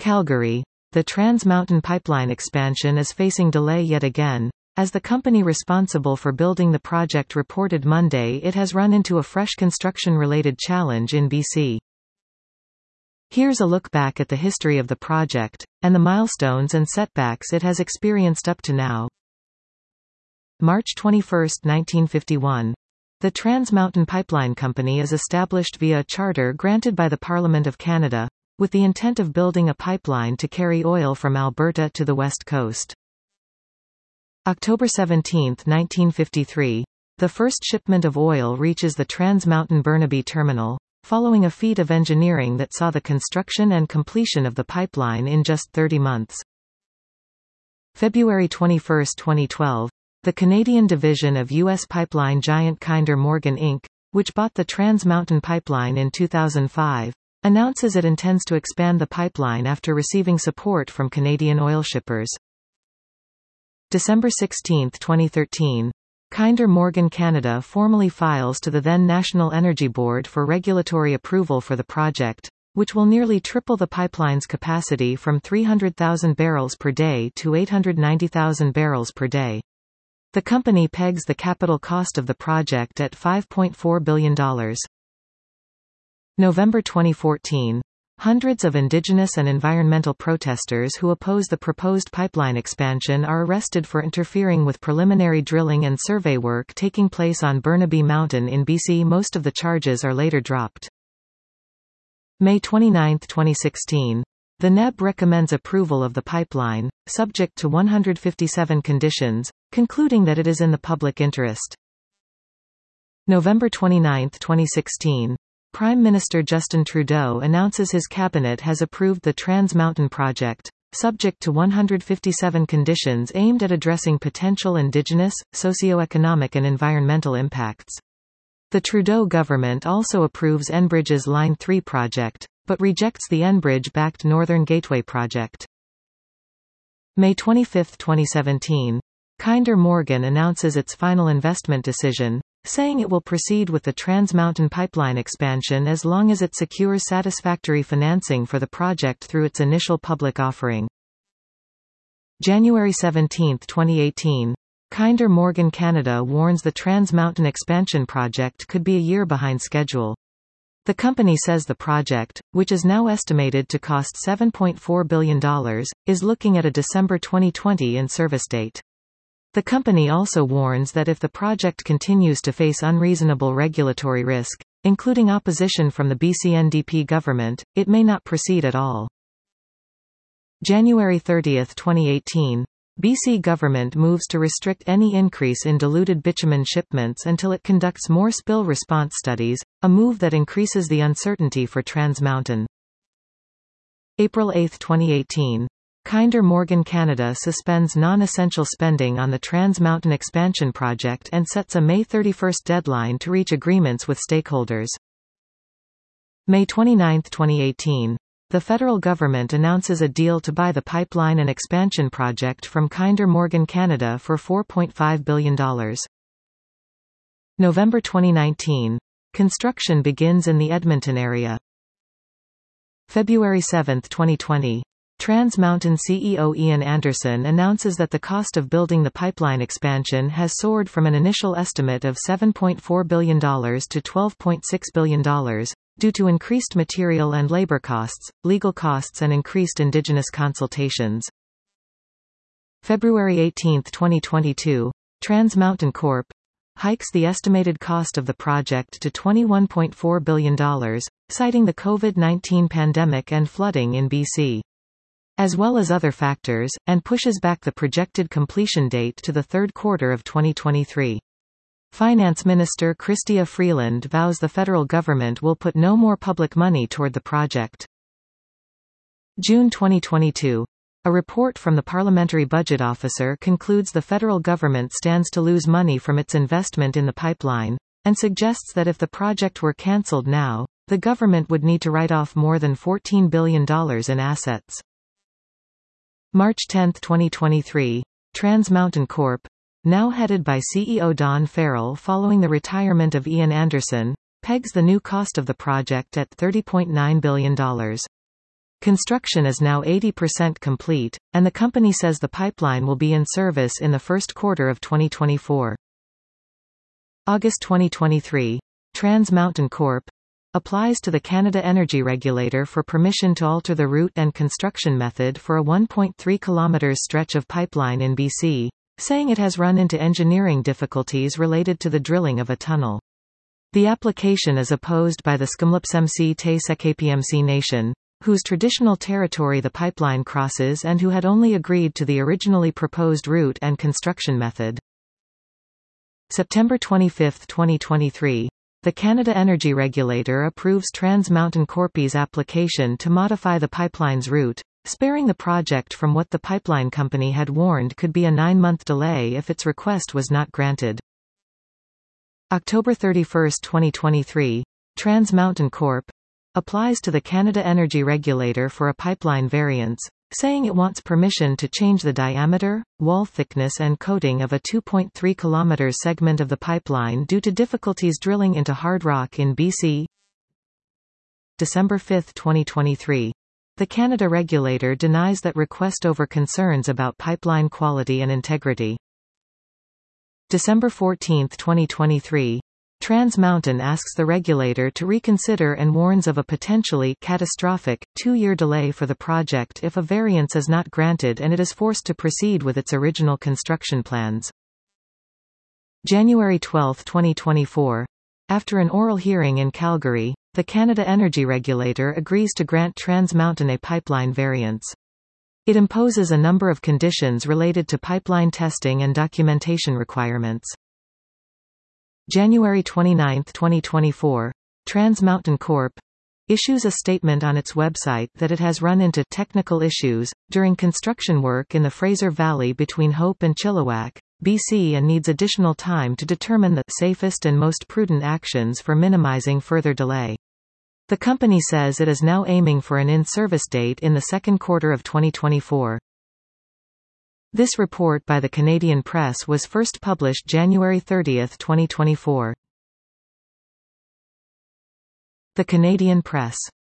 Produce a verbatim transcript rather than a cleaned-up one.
Calgary. The Trans Mountain Pipeline expansion is facing delay yet again, as the company responsible for building the project reported Monday it has run into a fresh construction-related challenge in B C. Here's a look back at the history of the project, and the milestones and setbacks it has experienced up to now. March twenty-first, nineteen fifty-one. The Trans Mountain Pipeline Company is established via a charter granted by the Parliament of Canada, with the intent of building a pipeline to carry oil from Alberta to the west coast. October seventeenth, nineteen fifty-three. The first shipment of oil reaches the Trans Mountain Burnaby Terminal, following a feat of engineering that saw the construction and completion of the pipeline in just thirty months. February twenty-first, twenty twelve. The Canadian division of U S pipeline giant Kinder Morgan Incorporated, which bought the Trans Mountain Pipeline in two thousand five, announces it intends to expand the pipeline after receiving support from Canadian oil shippers. December sixteenth, twenty thirteen. Kinder Morgan Canada formally files to the then National Energy Board for regulatory approval for the project, which will nearly triple the pipeline's capacity from three hundred thousand barrels per day to eight hundred ninety thousand barrels per day. The company pegs the capital cost of the project at five point four billion dollars. November twenty fourteen. Hundreds of Indigenous and environmental protesters who oppose the proposed pipeline expansion are arrested for interfering with preliminary drilling and survey work taking place on Burnaby Mountain in B C. Most of the charges are later dropped. May twenty-ninth, twenty sixteen. The N E B recommends approval of the pipeline, subject to one hundred fifty-seven conditions, concluding that it is in the public interest. November twenty-ninth, twenty sixteen. Prime Minister Justin Trudeau announces his cabinet has approved the Trans Mountain project, subject to one hundred fifty-seven conditions aimed at addressing potential Indigenous, socio-economic and environmental impacts. The Trudeau government also approves Enbridge's Line three project, but rejects the Enbridge-backed Northern Gateway project. May twenty-fifth, twenty seventeen. Kinder Morgan announces its final investment decision, saying it will proceed with the Trans Mountain Pipeline expansion as long as it secures satisfactory financing for the project through its initial public offering. January seventeenth, twenty eighteen. Kinder Morgan Canada warns the Trans Mountain expansion project could be a year behind schedule. The company says the project, which is now estimated to cost seven point four billion dollars, is looking at a December twenty twenty in-service date. The company also warns that if the project continues to face unreasonable regulatory risk, including opposition from the B C N D P government, it may not proceed at all. January thirtieth, twenty eighteen. B C government moves to restrict any increase in diluted bitumen shipments until it conducts more spill response studies, a move that increases the uncertainty for Trans Mountain. April eighth, twenty eighteen. Kinder Morgan Canada suspends non-essential spending on the Trans Mountain expansion project and sets a May thirty-first deadline to reach agreements with stakeholders. May twenty-ninth, twenty eighteen. The federal government announces a deal to buy the pipeline and expansion project from Kinder Morgan Canada for four point five billion dollars. November twenty nineteen. Construction begins in the Edmonton area. February seventh, twenty twenty. Trans Mountain C E O Ian Anderson announces that the cost of building the pipeline expansion has soared from an initial estimate of seven point four billion dollars to twelve point six billion dollars, due to increased material and labor costs, legal costs and increased Indigenous consultations. February eighteenth, twenty twenty-two. Trans Mountain Corporation hikes the estimated cost of the project to twenty-one point four billion dollars, citing the COVID nineteen pandemic and flooding in B C, as well as other factors, and pushes back the projected completion date to the third quarter of twenty twenty-three. Finance Minister Chrystia Freeland vows the federal government will put no more public money toward the project. June twenty twenty-two. A report from the Parliamentary Budget Officer concludes the federal government stands to lose money from its investment in the pipeline, and suggests that if the project were cancelled now, the government would need to write off more than fourteen billion dollars in assets. March tenth, twenty twenty-three. Trans Mountain Corporation, now headed by C E O Don Farrell following the retirement of Ian Anderson, pegs the new cost of the project at thirty point nine billion dollars. Construction is now eighty percent complete, and the company says the pipeline will be in service in the first quarter of twenty twenty-four. August twenty twenty-three. Trans Mountain Corp applies to the Canada Energy Regulator for permission to alter the route and construction method for a one point three kilometre stretch of pipeline in B C, saying it has run into engineering difficulties related to the drilling of a tunnel. The application is opposed by the Skamlipsemc te Sekapmc Nation, whose traditional territory the pipeline crosses and who had only agreed to the originally proposed route and construction method. September twenty-fifth, twenty twenty-three. The Canada Energy Regulator approves Trans Mountain Corp's application to modify the pipeline's route, sparing the project from what the pipeline company had warned could be a nine-month delay if its request was not granted. October thirty-first, twenty twenty-three. Trans Mountain Corp applies to the Canada Energy Regulator for a pipeline variance, saying it wants permission to change the diameter, wall thickness and coating of a two point three kilometre segment of the pipeline due to difficulties drilling into hard rock in B C. December fifth, twenty twenty-three. The Canada Regulator denies that request over concerns about pipeline quality and integrity. December fourteenth, twenty twenty-three. Trans Mountain asks the regulator to reconsider and warns of a potentially catastrophic, two-year delay for the project if a variance is not granted and it is forced to proceed with its original construction plans. January twelfth, twenty twenty-four. After an oral hearing in Calgary, the Canada Energy Regulator agrees to grant Trans Mountain a pipeline variance. It imposes a number of conditions related to pipeline testing and documentation requirements. January twenty-ninth, twenty twenty-four. Trans Mountain Corp issues a statement on its website that it has run into technical issues during construction work in the Fraser Valley between Hope and Chilliwack, B C, and needs additional time to determine the safest and most prudent actions for minimizing further delay. The company says it is now aiming for an in-service date in the second quarter of twenty twenty-four. This report by the Canadian Press was first published January thirtieth, twenty twenty-four. The Canadian Press